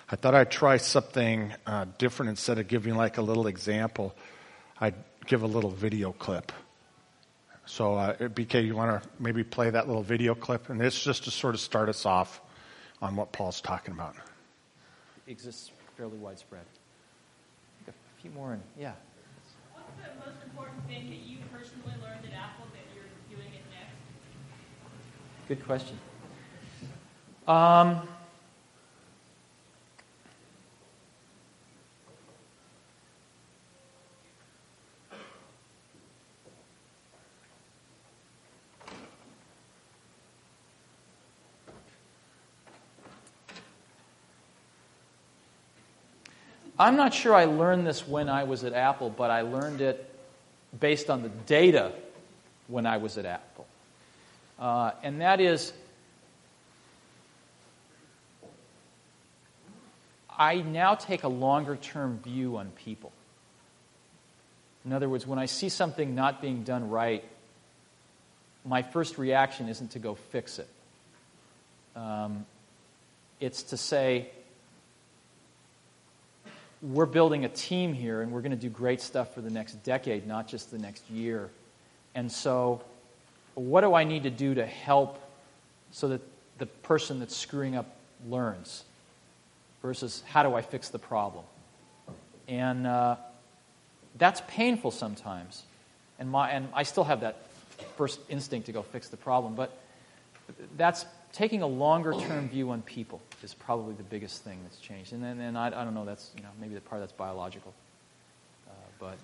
I thought I'd try something different. Instead of giving like a little example, I'd give a little video clip. So BK, you want to maybe play that little video clip? And it's just to sort of start us off on what Paul's talking about. It exists fairly widespread. A few more in, yeah. What's the most important thing that you personally learned at Apple that you're doing it next? Good question. I'm not sure I learned this when I was at Apple, but I learned it based on the data when I was at Apple. And that is, I now take a longer-term view on people. In other words, when I see something not being done right, my first reaction isn't to go fix it. It's to say, we're building a team here, and we're going to do great stuff for the next decade, not just the next year. And so, what do I need to do to help so that the person that's screwing up learns? Versus, how do I fix the problem? And that's painful sometimes. And I still have that first instinct to go fix the problem. But that's taking a longer-term view on people is probably the biggest thing that's changed. And then I don't know, that's, maybe the part that's biological. But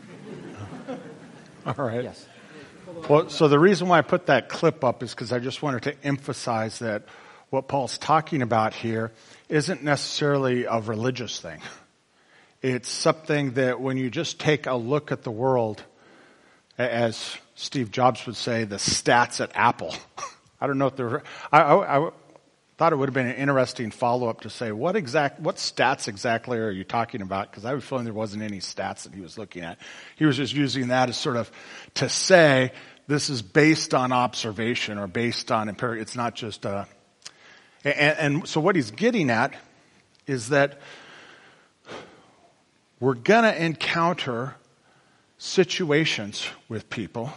all right. Yes. Well, so the reason why I put that clip up is because I just wanted to emphasize that what Paul's talking about here isn't necessarily a religious thing. It's something that when you just take a look at the world, as Steve Jobs would say, the stats at Apple. I don't know if there. I thought it would have been an interesting follow-up to say, what stats exactly are you talking about? Because I was feeling there wasn't any stats that he was looking at. He was just using that as sort of to say this is based on observation or based on empirical. It's not just a. And so what he's getting at is that we're going to encounter situations with people,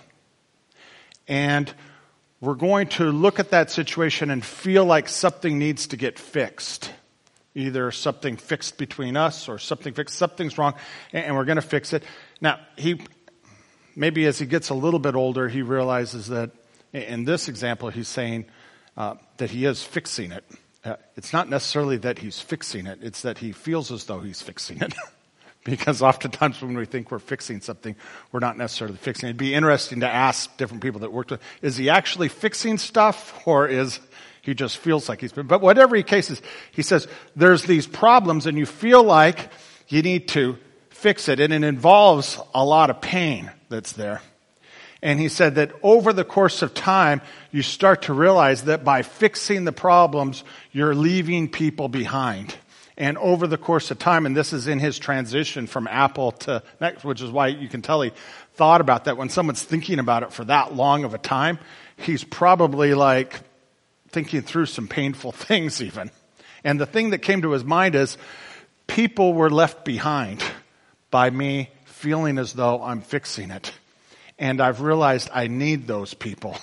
and we're going to look at that situation and feel like something needs to get fixed. Either something fixed between us or something's wrong, and we're going to fix it. Now, maybe as he gets a little bit older, he realizes that in this example, he's saying that he is fixing it. It's not necessarily that he's fixing it, it's that he feels as though he's fixing it. Because oftentimes when we think we're fixing something, we're not necessarily fixing it. It'd be interesting to ask different people that worked with, is he actually fixing stuff, or is he just feels like he's been? But whatever the case is, he says, there's these problems and you feel like you need to fix it, and it involves a lot of pain that's there. And he said that over the course of time, you start to realize that by fixing the problems, you're leaving people behind. And over the course of time, and this is in his transition from Apple to Next, which is why you can tell he thought about that. When someone's thinking about it for that long of a time, he's probably like thinking through some painful things even. And the thing that came to his mind is people were left behind by me feeling as though I'm fixing it. And I've realized I need those people.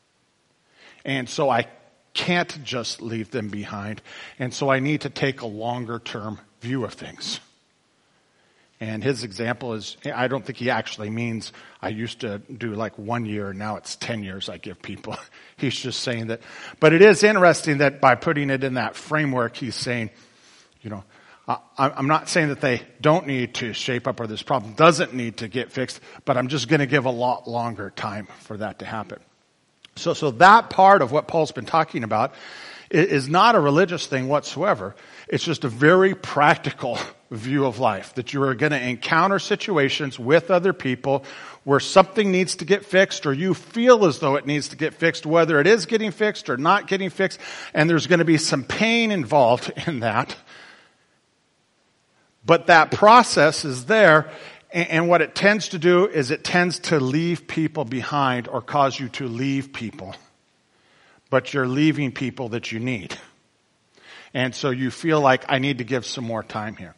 And so I can't just leave them behind. And so I need to take a longer term view of things. And his example is, I don't think he actually means I used to do like 1 year, now it's 10 years I give people. He's just saying that. But it is interesting that by putting it in that framework, he's saying, I'm not saying that they don't need to shape up or this problem doesn't need to get fixed, but I'm just going to give a lot longer time for that to happen. So that part of what Paul's been talking about is not a religious thing whatsoever. It's just a very practical view of life, that you are going to encounter situations with other people where something needs to get fixed, or you feel as though it needs to get fixed, whether it is getting fixed or not getting fixed, and there's going to be some pain involved in that. But that process is there. And what it tends to do is it tends to leave people behind or cause you to leave people. But you're leaving people that you need. And so you feel like I need to give some more time here.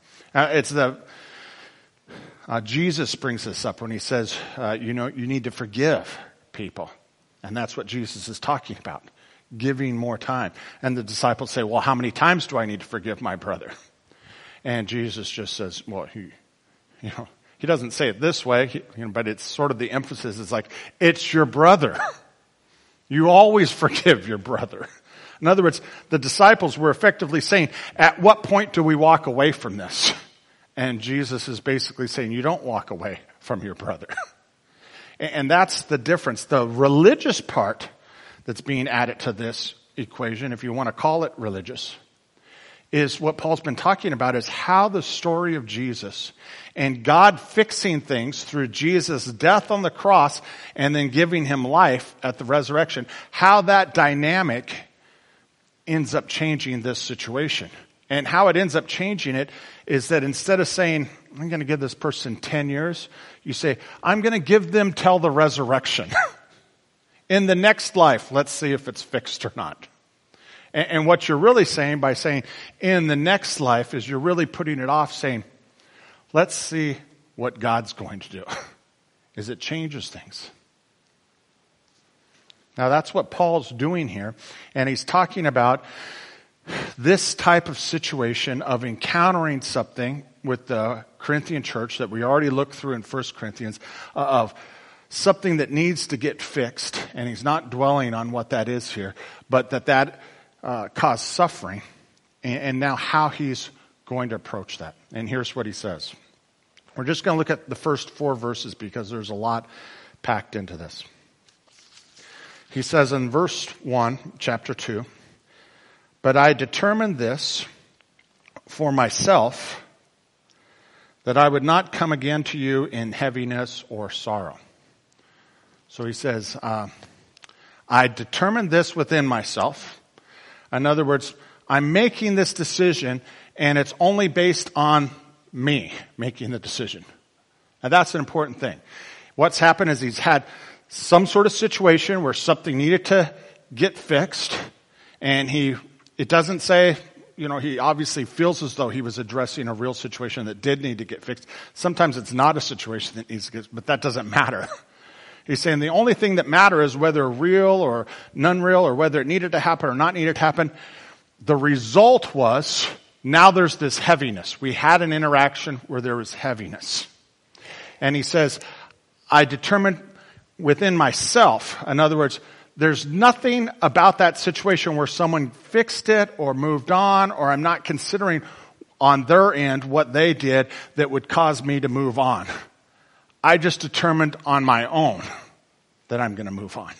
Jesus brings this up when he says, you need to forgive people. And that's what Jesus is talking about, giving more time. And the disciples say, well, how many times do I need to forgive my brother? And Jesus just says, well, he doesn't say it this way, but it's sort of the emphasis is like, it's your brother. You always forgive your brother. In other words, the disciples were effectively saying, at what point do we walk away from this? And Jesus is basically saying, you don't walk away from your brother. And that's the difference. The religious part that's being added to this equation, if you want to call it religious, is what Paul's been talking about, is how the story of Jesus and God fixing things through Jesus' death on the cross and then giving him life at the resurrection, how that dynamic ends up changing this situation. And how it ends up changing it is that instead of saying, I'm going to give this person 10 years, you say, I'm going to give them till the resurrection. In the next life, let's see if it's fixed or not. And what you're really saying by saying, in the next life, is you're really putting it off saying, let's see what God's going to do. Is it changes things. Now that's what Paul's doing here. And he's talking about this type of situation of encountering something with the Corinthian church that we already looked through in 1 Corinthians, of something that needs to get fixed. And he's not dwelling on what that is here, but that caused suffering. And now how he's going to approach that. And here's what he says. We're just going to look at the first 4 verses because there's a lot packed into this. He says in verse 1, chapter 2, but I determined this for myself, that I would not come again to you in heaviness or sorrow. So he says, I determined this within myself. In other words, I'm making this decision, and it's only based on me making the decision. And that's an important thing. What's happened is he's had some sort of situation where something needed to get fixed, and it doesn't say, he obviously feels as though he was addressing a real situation that did need to get fixed. Sometimes it's not a situation that needs to get, but that doesn't matter. He's saying the only thing that matters is whether real or non-real, or whether it needed to happen or not needed to happen. The result was, now there's this heaviness. We had an interaction where there was heaviness. And he says, I determined within myself, in other words, there's nothing about that situation where someone fixed it or moved on, or I'm not considering on their end what they did that would cause me to move on. I just determined on my own that I'm going to move on.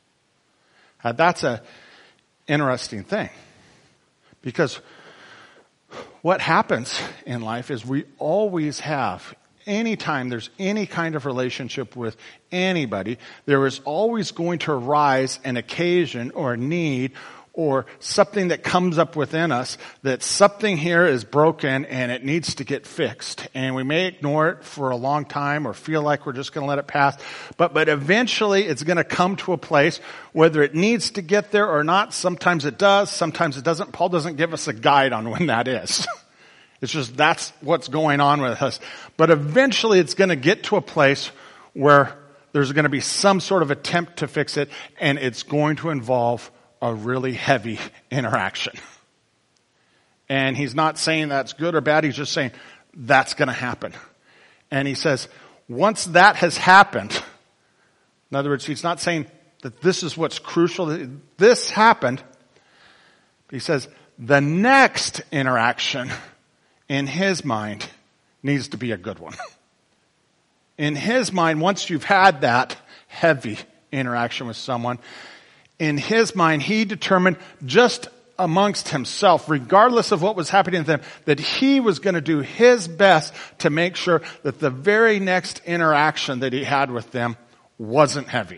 That's an interesting thing. Because what happens in life is we always have, anytime there's any kind of relationship with anybody, there is always going to arise an occasion or a need or something that comes up within us that something here is broken and it needs to get fixed. And we may ignore it for a long time or feel like we're just going to let it pass. But eventually it's going to come to a place, whether it needs to get there or not. Sometimes it does, sometimes it doesn't. Paul doesn't give us a guide on when that is. It's just that's what's going on with us. But eventually it's going to get to a place where there's going to be some sort of attempt to fix it, and it's going to involve a really heavy interaction. And he's not saying that's good or bad. He's just saying that's going to happen. And he says, once that has happened, in other words, he's not saying that this is what's crucial. This happened. He says the next interaction in his mind needs to be a good one. In his mind, once you've had that heavy interaction with someone, in his mind, he determined just amongst himself, regardless of what was happening to them, that he was going to do his best to make sure that the very next interaction that he had with them wasn't heavy.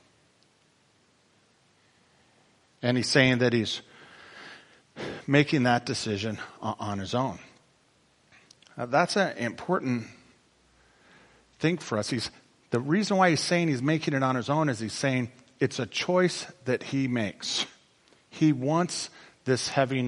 And he's saying that he's making that decision on his own. That's an important thing for us. The reason why he's saying he's making it on his own is he's saying it's a choice that he makes. He wants this heaviness to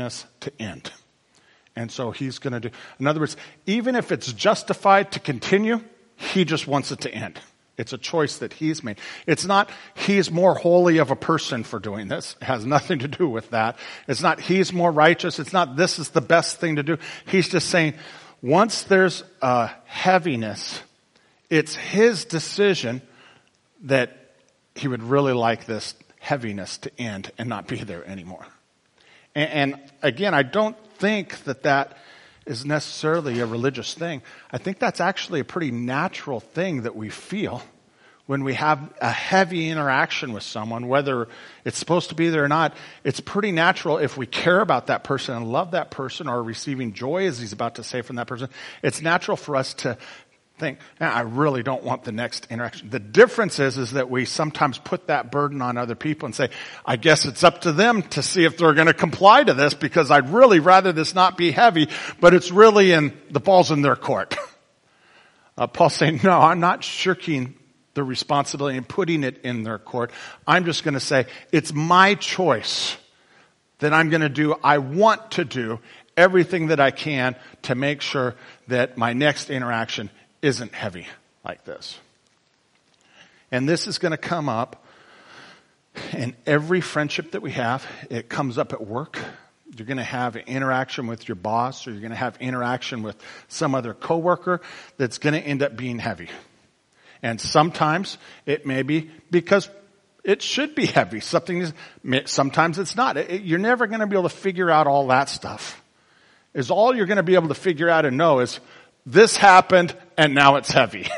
to end. And so he's going to do, in other words, even if it's justified to continue, he just wants it to end. It's a choice that he's made. It's not he's more holy of a person for doing this. It has nothing to do with that. It's not he's more righteous. It's not this is the best thing to do. He's just saying once there's a heaviness, it's his decision that he would really like this heaviness to end and not be there anymore. And again, I don't think that is necessarily a religious thing. I think that's actually a pretty natural thing that we feel when we have a heavy interaction with someone, whether it's supposed to be there or not. It's pretty natural if we care about that person and love that person or are receiving joy, as he's about to say, from that person. It's natural for us to think, I really don't want the next interaction. The difference is that we sometimes put that burden on other people and say, I guess it's up to them to see if they're going to comply to this because I'd really rather this not be heavy, but it's really the ball's in their court. Paul's saying, no, I'm not shirking the responsibility and putting it in their court. I'm just going to say, it's my choice that I'm going to do. I want to do everything that I can to make sure that my next interaction isn't heavy like this. And this is going to come up in every friendship that we have. It comes up at work. You're going to have an interaction with your boss, or you're going to have interaction with some other coworker that's going to end up being heavy. And sometimes it may be because it should be heavy. Sometimes it's not. You're never going to be able to figure out all that stuff. All you're going to be able to figure out and know is this happened, and now it's heavy.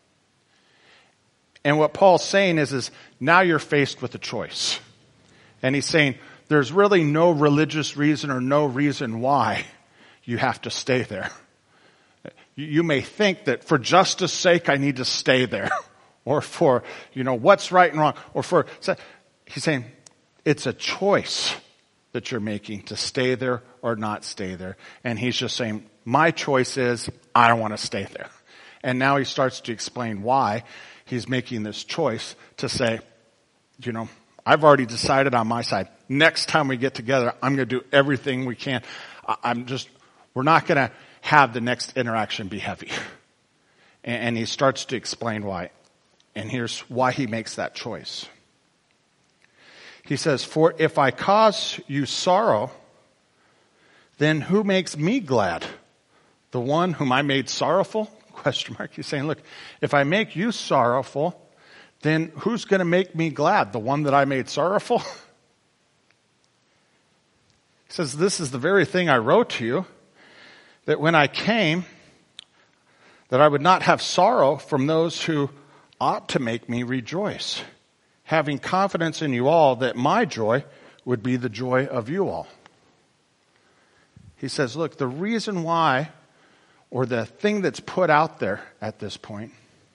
And what Paul's saying is now you're faced with a choice. And he's saying there's really no religious reason or no reason why you have to stay there. You may think that for justice sake, I need to stay there. Or for, what's right and wrong. He's saying it's a choice that you're making to stay there or not stay there. And he's just saying, my choice is I don't want to stay there. And now he starts to explain why he's making this choice to say, I've already decided on my side. Next time we get together, I'm going to do everything we can. We're not going to have the next interaction be heavy. And he starts to explain why. And here's why he makes that choice. He says, for if I cause you sorrow, then who makes me glad? The one whom I made sorrowful? ? He's saying, look, if I make you sorrowful, then who's going to make me glad? The one that I made sorrowful? He says, this is the very thing I wrote to you, that when I came, that I would not have sorrow from those who ought to make me rejoice, having confidence in you all that my joy would be the joy of you all. He says, look, the reason why, or the thing that's put out there at this point,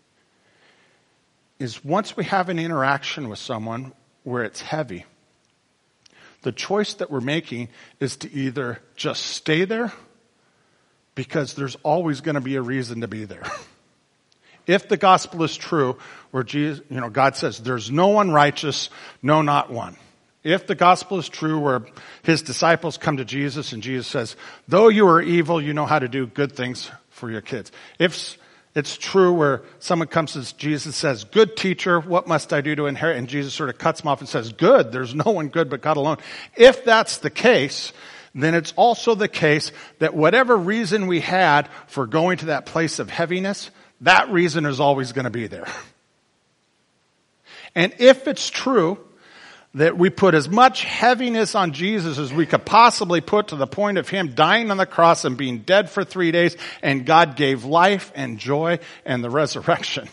is once we have an interaction with someone where it's heavy, the choice that we're making is to either just stay there, because there's always going to be a reason to be there. If the gospel is true, where God says, there's no one righteous, no, not one. If the gospel is true, where his disciples come to Jesus and Jesus says, though you are evil, you know how to do good things for your kids. If it's true where someone comes to Jesus and says, good teacher, what must I do to inherit? And Jesus sort of cuts them off and says, good, there's no one good but God alone. If that's the case, then it's also the case that whatever reason we had for going to that place of heaviness, that reason is always going to be there. And if it's true that we put as much heaviness on Jesus as we could possibly put, to the point of him dying on the cross and being dead for 3 days, and God gave life and joy and the resurrection,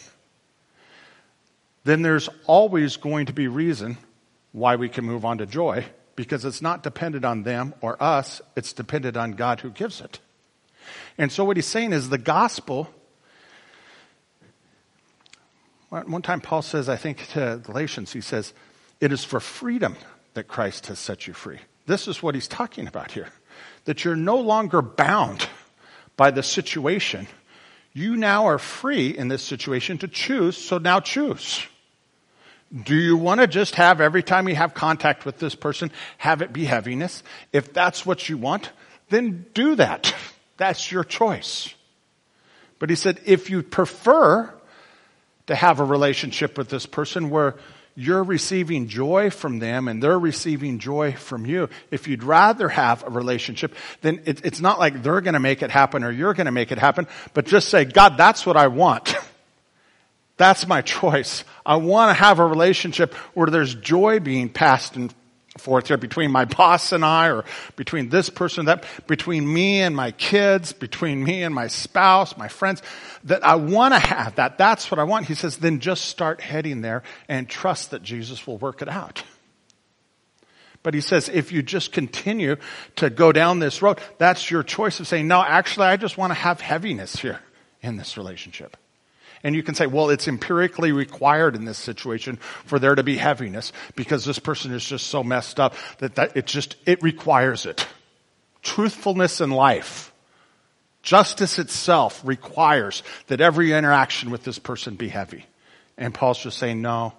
then there's always going to be reason why we can move on to joy, because it's not dependent on them or us, it's dependent on God who gives it. And so what he's saying is the gospel. One time Paul says, I think to Galatians, he says, it is for freedom that Christ has set you free. This is what he's talking about here. That you're no longer bound by the situation. You now are free in this situation to choose, so now choose. Do you want to just have every time you have contact with this person, have it be heaviness? If that's what you want, then do that. That's your choice. But he said, if you prefer to have a relationship with this person where you're receiving joy from them and they're receiving joy from you, if you'd rather have a relationship, then it's not like they're going to make it happen or you're going to make it happen, but just say, God, that's what I want. That's my choice. I want to have a relationship where there's joy being passed and forth here between my boss and I, or between this person, that, between me and my kids, between me and my spouse, my friends, that I want to have that. That's what I want. He says, then just start heading there and trust that Jesus will work it out. But he says, if you just continue to go down this road, that's your choice of saying, no, actually, I just want to have heaviness here in this relationship. And you can say, well, it's empirically required in this situation for there to be heaviness because this person is just so messed up that it requires it. Truthfulness in life, justice itself requires that every interaction with this person be heavy. And Paul's just saying, no.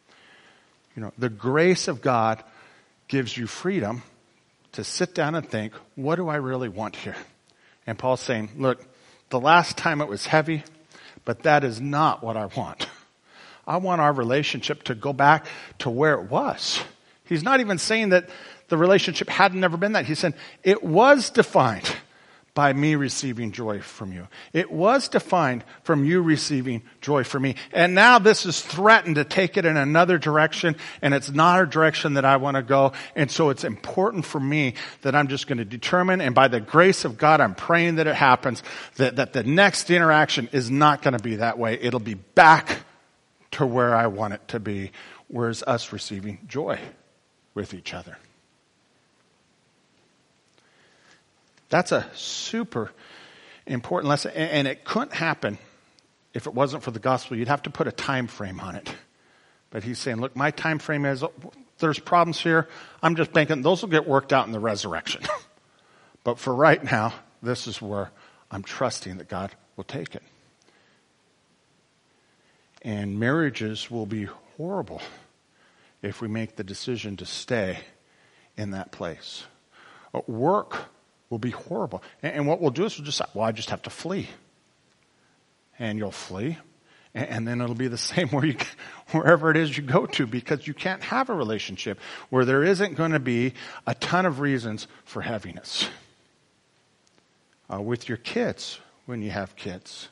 The grace of God gives you freedom to sit down and think, what do I really want here? And Paul's saying, look, the last time it was heavy, but that is not what I want. I want our relationship to go back to where it was. He's not even saying that the relationship had never been that. He's saying it was defined by me receiving joy from you. It was defined from you receiving joy from me. And now this is threatened to take it in another direction, and it's not a direction that I want to go. And so it's important for me that I'm just going to determine, and by the grace of God, I'm praying that it happens, that the next interaction is not going to be that way. It'll be back to where I want it to be, whereas us receiving joy with each other. That's a super important lesson, and it couldn't happen if it wasn't for the gospel. You'd have to put a time frame on it. But he's saying, look, my time frame is, there's problems here. I'm just banking, those will get worked out in the resurrection. But for right now, this is where I'm trusting that God will take it. And marriages will be horrible if we make the decision to stay in that place. Work will be horrible. And what we'll do is we'll just say, well, I just have to flee. And you'll flee. And then it'll be the same wherever it is you go to, because you can't have a relationship where there isn't going to be a ton of reasons for heaviness. With your kids, when you have kids,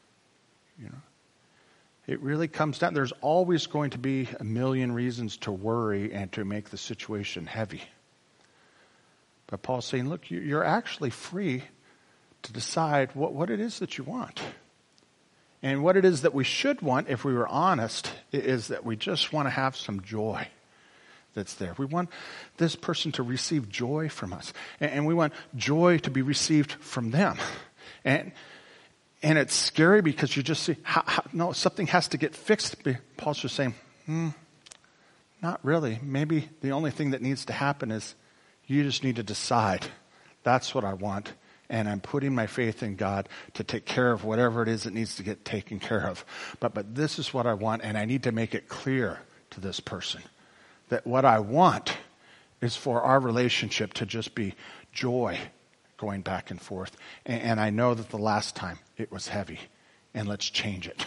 it really comes down. There's always going to be a million reasons to worry and to make the situation heavy. But Paul's saying, look, you're actually free to decide what it is that you want. And what it is that we should want, if we were honest, is that we just want to have some joy that's there. We want this person to receive joy from us. And we want joy to be received from them. And it's scary because you just see, no, something has to get fixed. Paul's just saying, not really. Maybe the only thing that needs to happen is you just need to decide, that's what I want, and I'm putting my faith in God to take care of whatever it is that needs to get taken care of. But this is what I want, and I need to make it clear to this person that what I want is for our relationship to just be joy going back and forth. And I know that the last time it was heavy, and let's change it.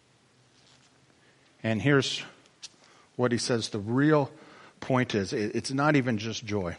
And here's what he says the real point is, it's not even just joy.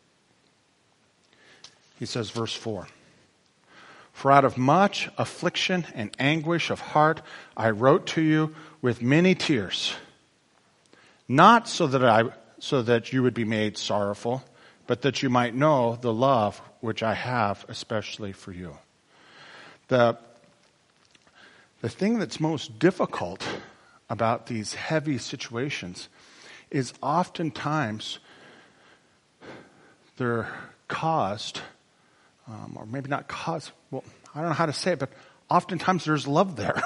He says, verse 4, for out of much affliction and anguish of heart, I wrote to you with many tears, not so that you would be made sorrowful, but that you might know the love which I have especially for you. The thing that's most difficult about these heavy situations is oftentimes they're caused, or maybe not caused, well, I don't know how to say it, but oftentimes there's love there.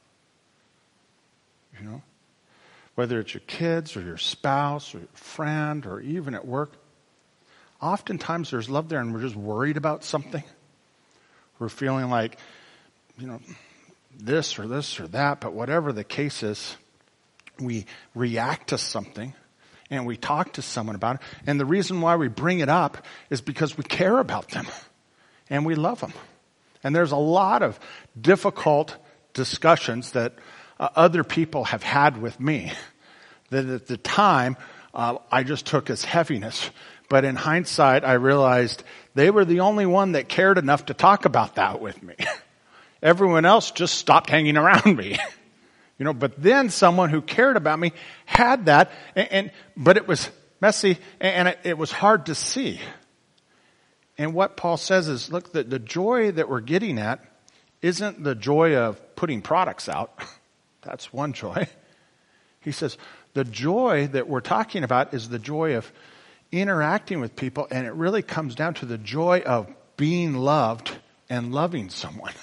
Whether it's your kids or your spouse or your friend or even at work, oftentimes there's love there and we're just worried about something. We're feeling like, this or that, but whatever the case is, we react to something and we talk to someone about it. And the reason why we bring it up is because we care about them and we love them. And there's a lot of difficult discussions that other people have had with me that at the time I just took as heaviness. But in hindsight, I realized they were the only one that cared enough to talk about that with me. Everyone else just stopped hanging around me. But then someone who cared about me had that, but it was messy and it was hard to see. And what Paul says is, look, the joy that we're getting at isn't the joy of putting products out. That's one joy. He says, the joy that we're talking about is the joy of interacting with people, and it really comes down to the joy of being loved and loving someone.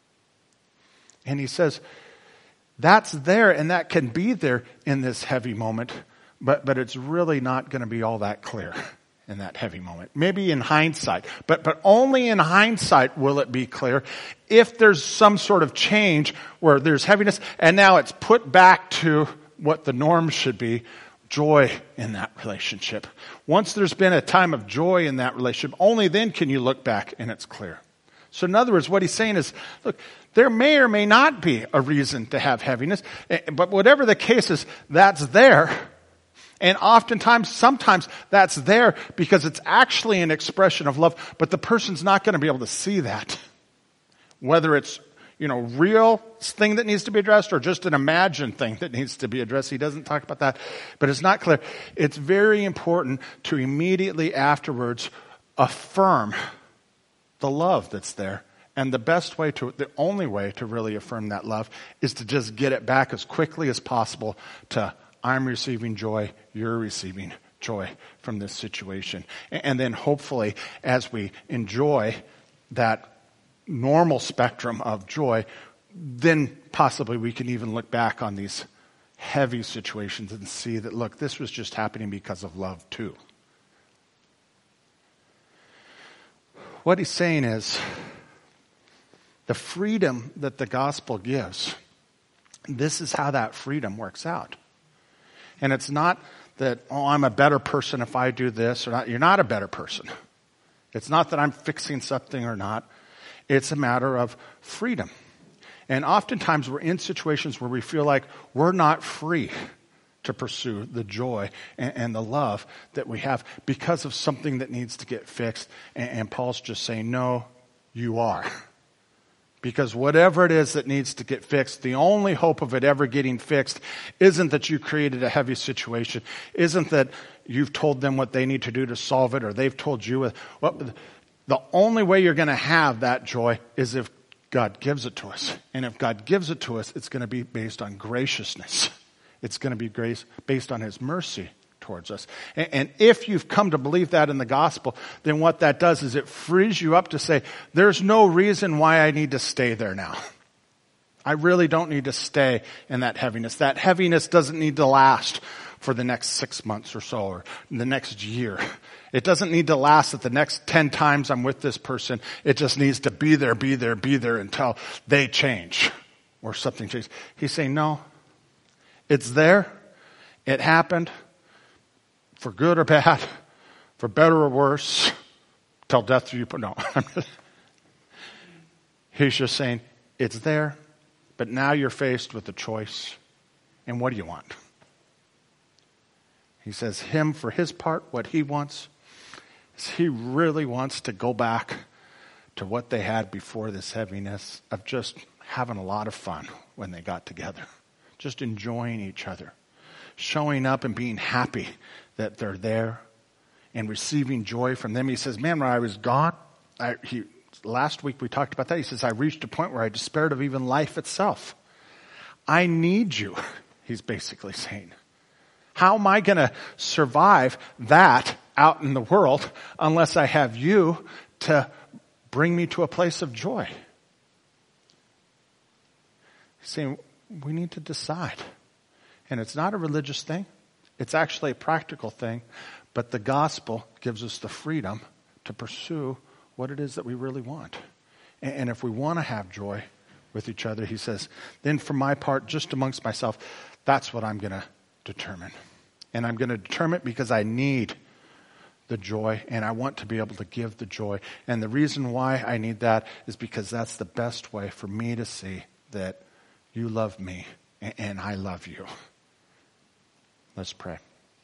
And he says, that's there, and that can be there in this heavy moment, but it's really not going to be all that clear in that heavy moment. Maybe in hindsight, but only in hindsight will it be clear if there's some sort of change where there's heaviness, and now it's put back to what the norm should be, joy in that relationship. Once there's been a time of joy in that relationship, only then can you look back and it's clear. So in other words, what he's saying is, look, there may or may not be a reason to have heaviness, but whatever the case is, that's there. And oftentimes, sometimes that's there because it's actually an expression of love, but the person's not going to be able to see that. Whether it's, real thing that needs to be addressed or just an imagined thing that needs to be addressed. He doesn't talk about that, but it's not clear. It's very important to immediately afterwards affirm the love that's there. And the only way to really affirm that love is to just get it back as quickly as possible to, I'm receiving joy, you're receiving joy from this situation. And then hopefully as we enjoy that normal spectrum of joy, then possibly we can even look back on these heavy situations and see that, look, this was just happening because of love too. What he's saying is the freedom that the gospel gives, this is how that freedom works out. And it's not that, I'm a better person if I do this or not. You're not a better person. It's not that I'm fixing something or not. It's a matter of freedom. And oftentimes we're in situations where we feel like we're not free to pursue the joy and the love that we have because of something that needs to get fixed. And Paul's just saying, no, you are. Because whatever it is that needs to get fixed, the only hope of it ever getting fixed isn't that you created a heavy situation, isn't that you've told them what they need to do to solve it, or they've told you. The only way you're going to have that joy is if God gives it to us. And if God gives it to us, it's going to be based on graciousness. It's going to be based on His mercy towards us. And if you've come to believe that in the gospel, then what that does is it frees you up to say, there's no reason why I need to stay there now. I really don't need to stay in that heaviness. That heaviness doesn't need to last for the next 6 months or so, or the next year. It doesn't need to last at the next 10 times I'm with this person. It just needs to be there until they change or something changes. He's saying, no, it's there. It happened for good or bad, for better or worse, till death do you put. No. He's just saying, it's there, but now you're faced with a choice. And what do you want? He says, him, for his part, what he wants is he really wants to go back to what they had before this heaviness of just having a lot of fun when they got together, just enjoying each other, showing up and being happy that they're there and receiving joy from them. He says, man, when I was gone, last week we talked about that. He says, I reached a point where I despaired of even life itself. I need you, he's basically saying. How am I going to survive that out in the world unless I have you to bring me to a place of joy? He's saying, we need to decide. And it's not a religious thing. It's actually a practical thing. But the gospel gives us the freedom to pursue what it is that we really want. And if we want to have joy with each other, he says, then for my part, just amongst myself, That's what I'm going to determine. And I'm going to determine it because I need the joy, and I want to be able to give the joy. And the reason why I need that is because that's the best way for me to see that you love me and I love you. Let's pray.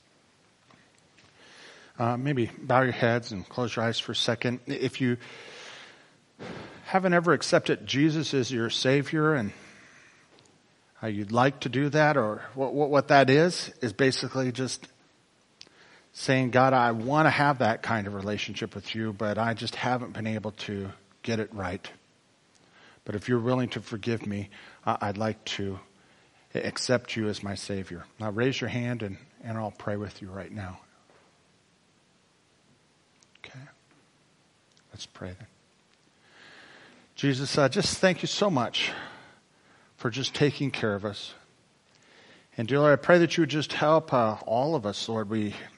Maybe bow your heads and close your eyes for a second. If you haven't ever accepted Jesus as your Savior and how you'd like to do that, or what that is basically just saying, God, I want to have that kind of relationship with you, but I just haven't been able to get it right. But if you're willing to forgive me, I'd like to accept you as my Savior. Now raise your hand and I'll pray with you right now. Okay. Let's pray then. Jesus, just thank you so much for just taking care of us. And dear Lord, I pray that you would just help all of us, Lord.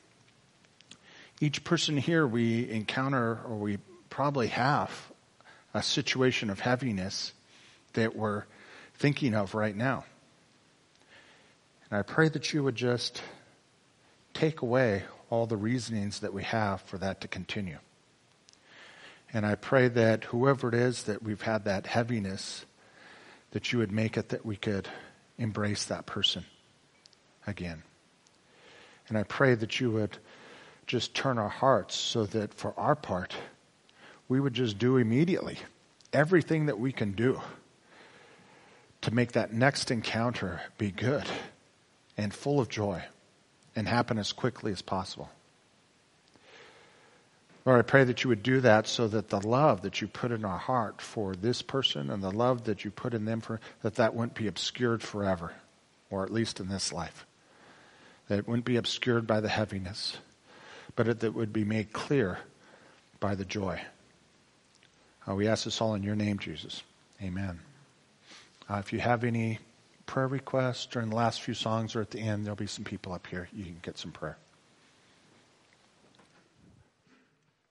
Each person here, we encounter, or we probably have, a situation of heaviness that we're thinking of right now. And I pray that you would just take away all the reasonings that we have for that to continue. And I pray that whoever it is that we've had that heaviness, that you would make it that we could embrace that person again. And I pray that you would just turn our hearts so that for our part, we would just do immediately everything that we can do to make that next encounter be good and full of joy and happen as quickly as possible. Lord, I pray that you would do that so that the love that you put in our heart for this person and the love that you put in them for, that wouldn't be obscured forever, or at least in this life. That it wouldn't be obscured by the heaviness, but that would be made clear by the joy. We ask this all in your name, Jesus. Amen. If you have any prayer requests during the last few songs or at the end, there'll be some people up here. You can get some prayer.